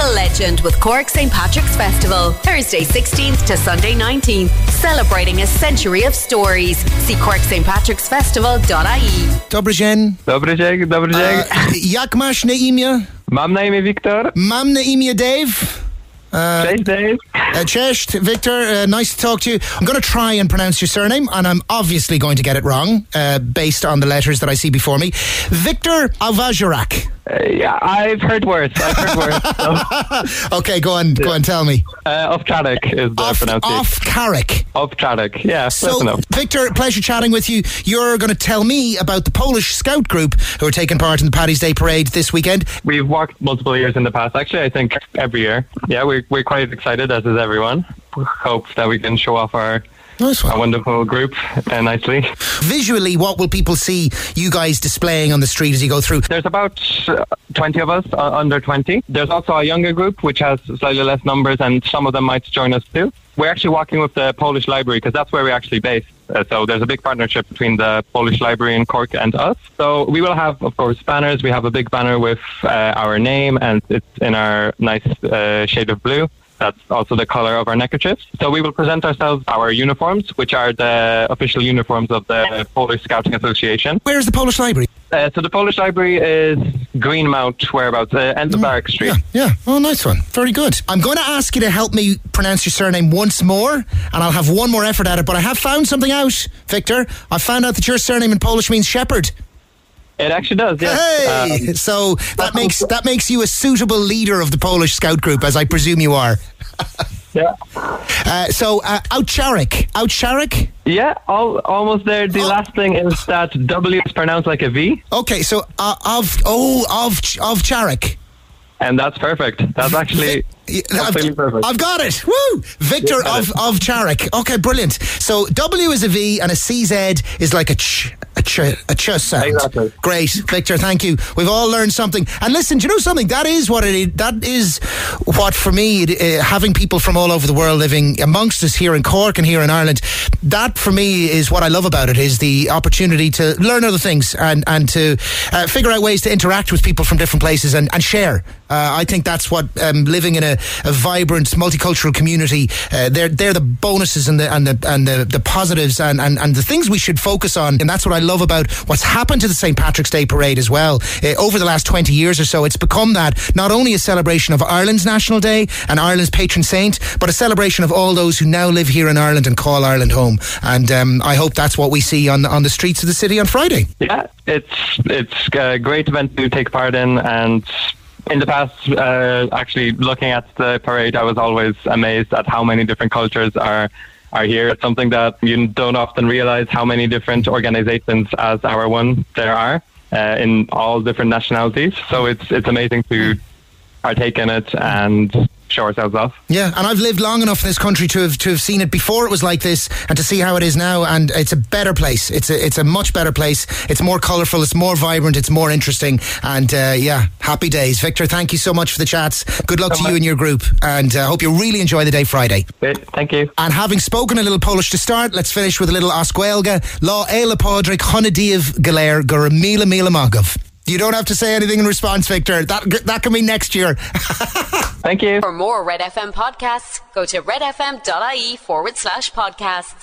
the legend with Cork St. Patrick's Festival, Thursday 16th to Sunday 19th, celebrating a century of stories. See corkstpatricksfestival.ie. Dobry dzień. Dobry dzień. Jak masz na imię? Mam na imię Wiktor. Mam na imię Dave. Cześć, Dave. Cześć, Victor. Nice to talk to you. I'm going to try and pronounce your surname, and I'm obviously going to get it wrong, based on the letters that I see before me. Victor Avajarak. Yeah, I've heard worse. So. Okay, go on, tell me. Ovčarek is the pronunciation. Ovčarek. Ovčarek, yeah, So, enough. Victor, pleasure chatting with you. You're going to tell me about the Polish Scout group who are taking part in the Paddy's Day Parade this weekend. We've walked multiple years in the past, actually, I think every year. Yeah, we're quite excited, as is everyone. We hope that we can show off our wonderful group nicely. Visually, what will people see you guys displaying on the street as you go through? There's about 20 of us, under 20. There's also a younger group, which has slightly less numbers, and some of them might join us too. We're actually walking with the Polish Library, because that's where we're actually based. So there's a big partnership between the Polish Library in Cork and us. So we will have, of course, banners. We have a big banner with our name, and it's in our nice shade of blue. That's also the colour of our neckerchiefs. So we will present ourselves our uniforms, which are the official uniforms of the Polish Scouting Association. Where's the Polish Library? So the Polish Library is Greenmount, whereabouts, end of Barrack Street. Yeah. Oh, nice one. Very good. I'm going to ask you to help me pronounce your surname once more, and I'll have one more effort at it, but I have found something out, Victor. I found out that your surname in Polish means shepherd. It actually does, yes. Hey! So that makes you a suitable leader of the Polish Scout group, as I presume you are. Yeah. Ovčarek? Yeah, almost there. The last thing is that W is pronounced like a V. Okay, so Ovčarek. And that's perfect. That's actually perfect. I've got it. Woo! Victor Ovčarek. Okay, brilliant. So W is a V and a CZ is like a ch sound. Exactly. Great, Victor. Thank you. We've all learned something. And listen, do you know something? That is what for me, having people from all over the world living amongst us here in Cork and here in Ireland. That for me is what I love about it, is the opportunity to learn other things and to figure out ways to interact with people from different places and share. I think that's what living in a vibrant multicultural community. They're the bonuses and the positives and the things we should focus on. And that's what I love about what's happened to the St. Patrick's Day Parade as well. Over the last 20 years or so, it's become that not only a celebration of Ireland's National Day and Ireland's patron saint, but a celebration of all those who now live here in Ireland and call Ireland home. And I hope that's what we see on the streets of the city on Friday. Yeah, it's a great event to take part in, and in the past, actually looking at the parade, I was always amazed at how many different cultures are here. It's something that you don't often realize, how many different organizations as our one there are in all different nationalities. So it's amazing to partake in it and show ourselves off. Yeah, and I've lived long enough in this country to have seen it before it was like this, and to see how it is now, and it's a better place. It's a much better place. It's more colourful, it's more vibrant, it's more interesting, and happy days. Victor, thank you so much for the chats. Good luck to you and your group, and I hope you really enjoy the day Friday. Great, thank you. And having spoken a little Polish to start, let's finish with a little Oscuelga. Lá Éile Pádraig Honadív Galer Gur Mila Mila Magov. You don't have to say anything in response, Victor. That can be next year. Thank you. For more Red FM podcasts, go to redfm.ie/podcasts.